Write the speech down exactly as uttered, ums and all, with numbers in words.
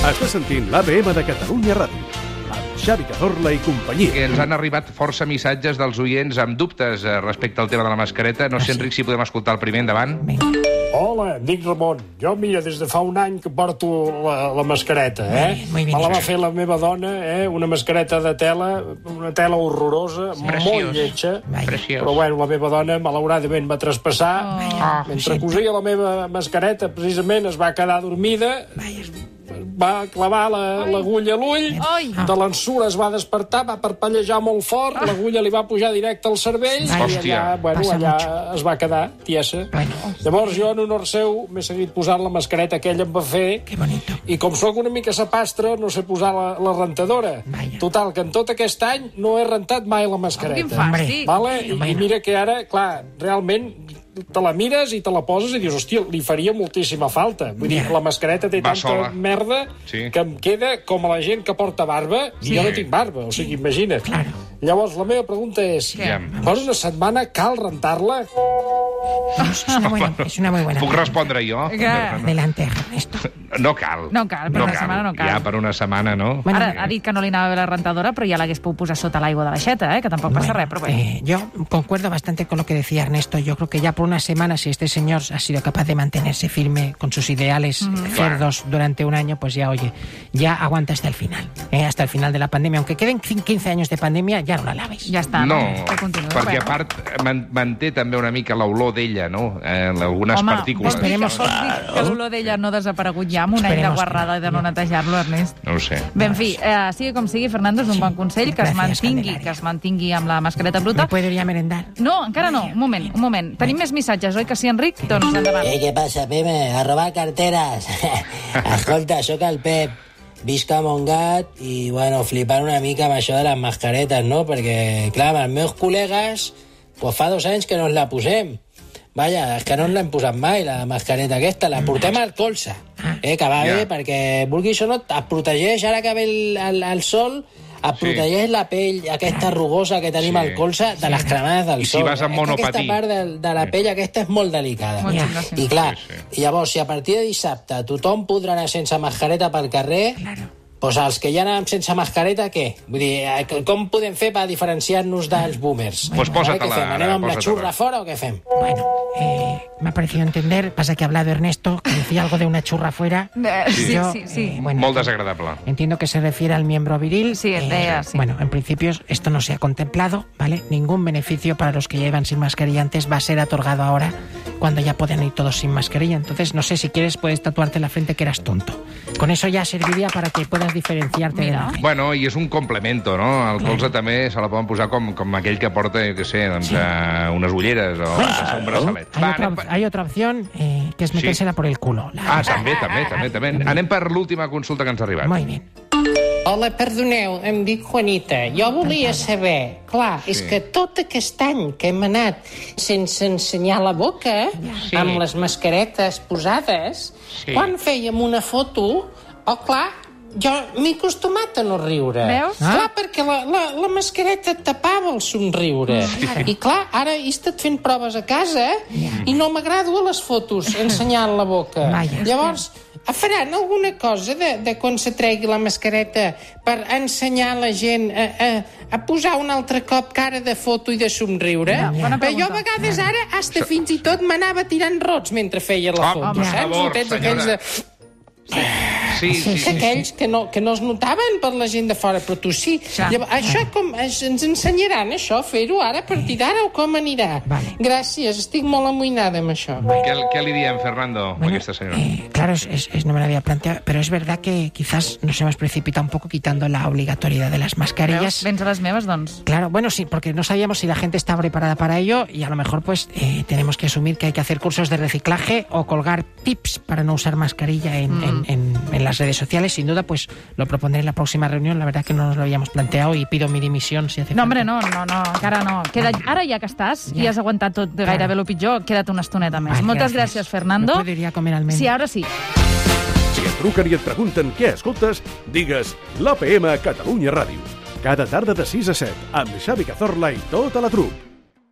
Estàs sentint l'A P M de Catalunya Ràdio, amb Xavi Cazorla i companyia. Ens han arribat força missatges dels oients amb dubtes respecte al tema de la mascareta. No sé, Enric, si podem escoltar el primer endavant. Hola, em dic Ramon. Jo, mira, des de fa un any que porto la, la mascareta, eh? Muy bien, Me la va sí. fer la meva dona, eh? Una mascareta de tela, una tela horrorosa, Preciós. molt lletja. Preciós. Però, bueno, la meva dona, malauradament, va traspassar. Oh. Mentre cosia la meva mascareta, precisament, es va quedar dormida, va clavar la- l'agulla a l'ull, de l'ensura es va despertar, va parpellejar molt fort, l'agulla li va pujar directe al cervell, Ai. i Hòstia. allà, bueno, Passa allà mucho. es va quedar tiesa. Bueno. Llavors jo, en honor seu, m'he seguit posant la mascareta que ell em va fer, Qué bonito. i com sóc una mica sapastre, no sé posar la, la rentadora. Vaja. Total, que en tot aquest any no he rentat mai la mascareta. Quin fàstic. Vale? I, Bueno. I mira que ara, clar, realment te la mires i te la poses i dius, hòstia, li faria moltíssima falta. Vull dir, Ja. la mascareta té Va tanta sola. merda Sí. que em queda com a la gent que porta barba, i jo no tinc barba, o sigui, imagina't. Claro. Llavors, la meva pregunta és, Ja. per una setmana cal rentar-la? Es una, buena, es una muy buena. Puc pregunta. respondre jo? Que- Adelante, Ernesto. No cal. No cal, per una setmana no cal. Ja per una setmana, no? Bueno, Ara ha dit que no li anava bé la rentadora, però ja l'hagués pogut posar sota l'aigua de l'aixeta, eh? Que tampoc passa res, però bé. Eh, yo concuerdo bastante con lo que decía Ernesto. Yo creo que ya por una semana, si este señor ha sido capaz de mantenerse firme con sus ideales cerdos durante un año, pues ya, oye, ya aguanta hasta el final. eh, hasta el final de la pandemia. Aunque queden quince años de pandemia, ya no la laves. Ja està. No, Que continuï. perquè Bueno. a part man- manté també una mica l'olor d'ella, no? Eh, algunes Home, partícules. vols dir, que, Esperemos- vols dir que l'olor d'ella no ha desaparegut ja amb un any de Esperemos que guarrada i de no netejar-lo, Ernest? No ho sé. Bé, en fi, eh, sigui com sigui, Fernando, és un bon consell que es Gràcies, mantingui, Candelaria. que es mantingui amb la mascareta ¿Me bruta. puedo ir a merendar? No, encara no. Un moment, un moment. Tenim més missatges, oi que sí, Enric? Doncs endavant. Eh, què passa, Peme? A robar carteres. Escolta, sóc el Pep. Visc a Montgat i, bueno, flipant una mica amb això de les mascaretes, no? Perquè, clar, amb els meus col·legues, pues fa dos anys que no ens la posem. Vaja, és que no ens l'hem posat mai, la mascareta aquesta. La portem al colze, eh, que va Ja. bé, perquè, vulguis o no, et protegeix, ara que ve el, el, el sol, et Sí. protegeix la pell aquesta rugosa que tenim Sí. al colze de les cremades del I si sol. vas amb És que monopatí. aquesta part de, de la pell aquesta és molt delicada. Molt Ja. xunga, sí. I clar, Sí, i llavors, si a partir de dissabte tothom podrà anar sense mascareta pel carrer, doncs els que ja anàvem sense mascareta, què? Vull dir, eh, com podem fer per diferenciar-nos dels boomers? Pues Ara posa-te-la, què fem? ara, Anem amb la posa-te-la. xurra fora o què fem? Bueno, eh, me ha parecido entender, pasa que ha hablado Ernesto, que decía algo de una churra fuera. Eh, sí, Yo, sí, sí. eh, bueno, Molt desagradable. entiendo que se refiere al miembro viril. Sí, deia, sí. Bueno, en principio esto no se ha contemplado, ¿vale? Ningún beneficio para los que llevan sin mascarilla antes va a ser otorgado ahora, cuando ya pueden ir todos sin mascarilla. Entonces, no sé, si quieres puedes tatuarte en la frente que eras tonto. Con eso ya serviría para que puedas diferenciarte de Mira. la gente. Bueno, i és un complemento, no? Al colze també se la poden posar com, com aquell que porta, jo què sé, doncs, eh, unes ulleres o un braçalet. Hay, Va, otra, anem per- hay otra opción, eh, que es metérsela por el culo. La- Ah, també, també, també, també. Anem per l'última consulta que ens ha arribat. Muy bien. Hola, perdoneu, em dic Juanita. Jo volia saber, clar, és que tot aquest any que hem anat sense ensenyar la boca, Sí. amb les mascaretes posades, Sí. quan fèiem una foto, oh, clar, jo m'he acostumat a no riure. Veus? Clar, perquè la, la, la mascareta tapava el somriure. I clar, ara he estat fent proves a casa i no m'agrado a les fotos ensenyant la boca. Vaja. Llavors, faran alguna cosa de, de quan se tregui la mascareta per ensenyar la gent a, a, a posar un altre cop cara de foto i de somriure? Ja, bona Però jo a pregunta. vegades ara, hasta fins i tot m'anava tirant rots mentre feia la Home, foto, per saps? favor, Fotets senyora. aquells de... Sí, sí, Que sí. aquells que no, que no es notaven per la gent de fora, però tu sí. Ja. Llavors, això com, es- ens ensenyaran això, fer-ho ara a partir d'ara o com anirà? Vale. Gràcies, estic molt amoïnada amb això. Què, què li diem, Fernando, a Bueno, aquesta senyora? eh, claro, es, es- es- no me lo había planteado, pero es verdad que quizás nos hemos precipitado un poco quitando la obligatoriedad de las Veus? mascarillas. Vens a les meves, doncs. Claro, bueno, sí, porque no sabíamos si la gente estaba preparada para ello y a lo mejor pues eh, tenemos que asumir que hay que hacer cursos de reciclaje o colgar tips para no usar mascarilla en, Mm. en- en- en las redes sociales. Sin duda, pues lo propondré en la próxima reunión. La verdad que no nos lo habíamos planteado y pido mi dimisión si hace No, falta. hombre, no, no, no, encara no. Queda, ara ja que estàs i has aguantat tot gairebé el pitjor, queda't una estoneta més. Vale, Moltes gracias. gràcies, Fernando. Me puedo ir a comer almendras. Sí, ara sí. Si et truquen i et pregunten què escoltes, digues l'A P M Catalunya Ràdio. Cada tarda de sis a set, amb Xavi Cazorla i tota la trup.